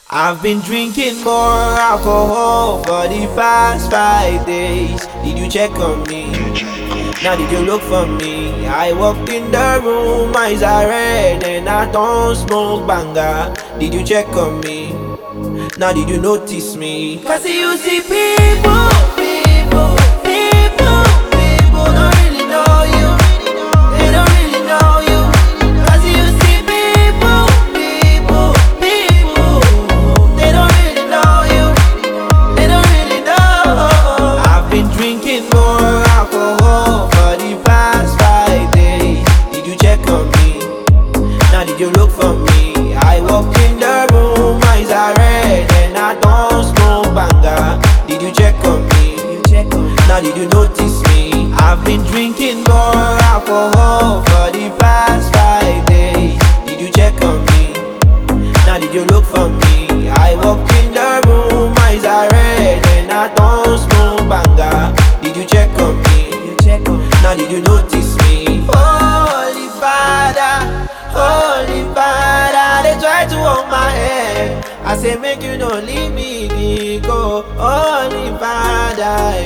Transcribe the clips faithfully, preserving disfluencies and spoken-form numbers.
I've been drinking more alcohol for the past five days. Did you check on me? Now did you look for me? I walked in the room, eyes are red, and I don't smoke banga. Did you check on me? Now did you notice me? Cause you see people, people, people, people don't really know you. They don't really know you. Cause you see people, people, people, they don't really know you. They don't really know. I've been drinking more alcohol for the past five days. Did you check on me? Now did you look for me? I walked in the room, eyes are red, and I don't smoke banga. Did you check on me? Now did you notice me? I've been drinking more alcohol for the past five days. Did you check on me? Now did you look for me? I walked in the room, eyes are red, and I don't smoke banga. Did you check on me? Now did you notice me? Holy Father, Holy Father, they try to hold my hand. I say make you don't leave me go. Holy Father,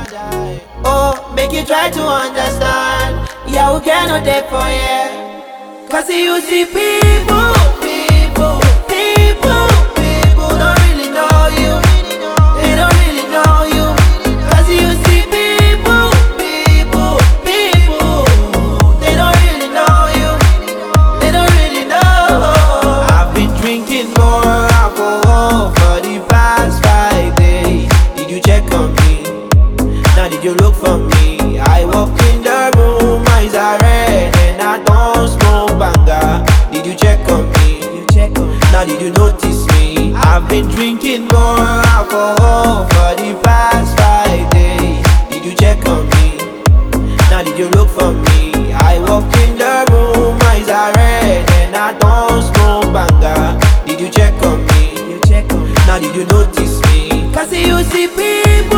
oh, make you try to understand. Yeah, we cannot take for you. Cause you see people, people, people, people don't really know you. They don't really know you. Cause you see people, people, people, they don't really know you. They don't really know. I've been drinking more alcohol for the past five days. Did you check on me? Now did you look for me? I walked in the room, eyes are red, and I don't smoke banga. Did you check on me? Now did you notice me? I've been drinking more alcohol for the past five days. Did you check on me? Now did you look for me? I walked in the room, eyes are red, and I don't smoke banga. Did you check on me? Now did you notice me? Cause you see people